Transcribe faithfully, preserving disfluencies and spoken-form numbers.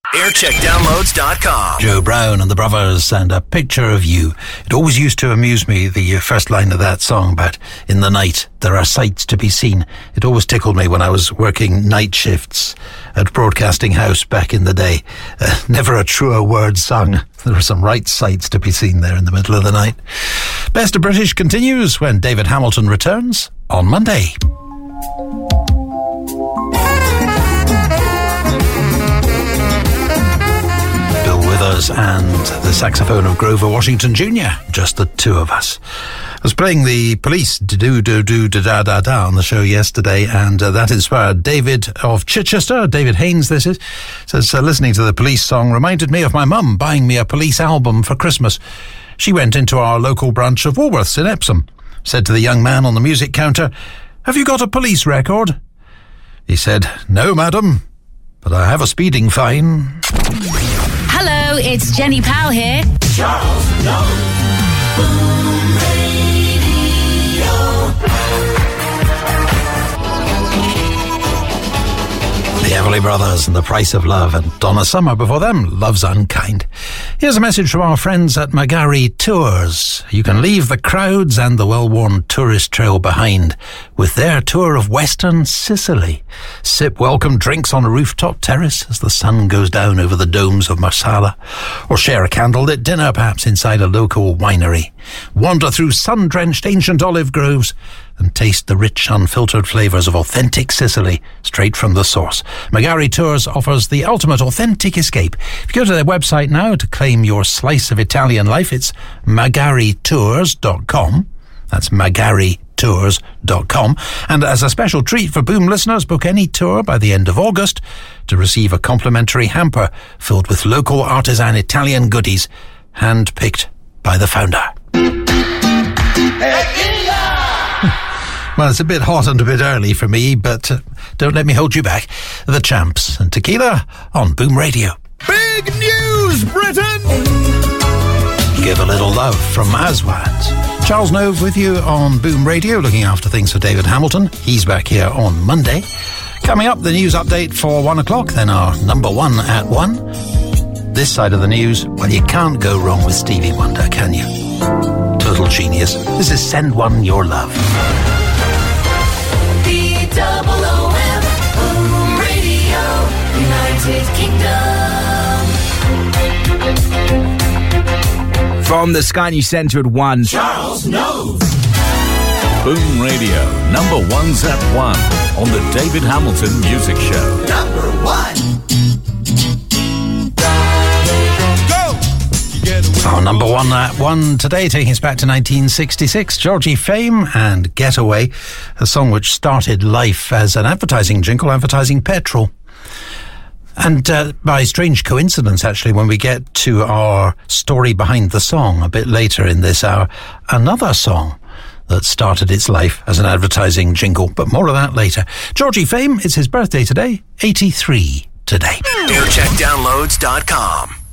aircheck downloads dot com. Joe Brown and the Brothers and A Picture of You. It always used to amuse me, the first line of that song, but in the night there are sights to be seen. It always tickled me when I was working night shifts at Broadcasting House back in the day. Uh, never a truer word sung. There are some right sights to be seen there in the middle of the night. Best of British continues when David Hamilton returns on Monday. Withers and the saxophone of Grover Washington Junior Just the two of us. I was playing the Police do do do da da da da on the show yesterday, and uh, that inspired David of Chichester. David Haynes, this is, says uh, listening to the Police song reminded me of my mum buying me a Police album for Christmas. She went into our local branch of Woolworths in Epsom, said to the young man on the music counter, "Have you got a Police record?" He said, "No, madam, but I have a speeding fine." Hello, it's Jenny Powell here. Charles knows. Boom Radio. The Everly Brothers and The Price of Love, and Donna Summer before them, Love's Unkind. Here's a message from our friends at Magari Tours. You can leave the crowds and the well-worn tourist trail behind with their tour of Western Sicily. Sip welcome drinks on a rooftop terrace as the sun goes down over the domes of Marsala, or share a candlelit dinner perhaps inside a local winery. Wander through sun-drenched ancient olive groves and taste the rich, unfiltered flavours of authentic Sicily straight from the source. Magari Tours offers the ultimate authentic escape. If you go to their website now to claim your slice of Italian life, it's magari tours dot com. That's magari tours dot com. And as a special treat for Boom listeners, book any tour by the end of August to receive a complimentary hamper filled with local artisan Italian goodies, hand-picked by the founder. Well, it's a bit hot and a bit early for me, but uh, don't let me hold you back. The Champs and Tequila on Boom Radio. Big news, Britain! Give a little love from Aswad. Charles Nove with you on Boom Radio, looking after things for David Hamilton. He's back here on Monday. Coming up, the news update for one o'clock, then our number one at one. This side of the news, well, you can't go wrong with Stevie Wonder, can you? Total genius. This is Send One Your Love. Double O M, Boom Radio, United Kingdom. From the Sky News Centre at one. Charles knows. Boom Radio, number one's at one on the David Hamilton Music Show. Number one. Our number one at one today, taking us back to nineteen sixty-six, Georgie Fame and Getaway, a song which started life as an advertising jingle, advertising petrol. And uh, by strange coincidence, actually, when we get to our story behind the song a bit later in this hour, another song that started its life as an advertising jingle, but more of that later. Georgie Fame, it's his birthday today, eighty-three today. aircheck downloads dot com.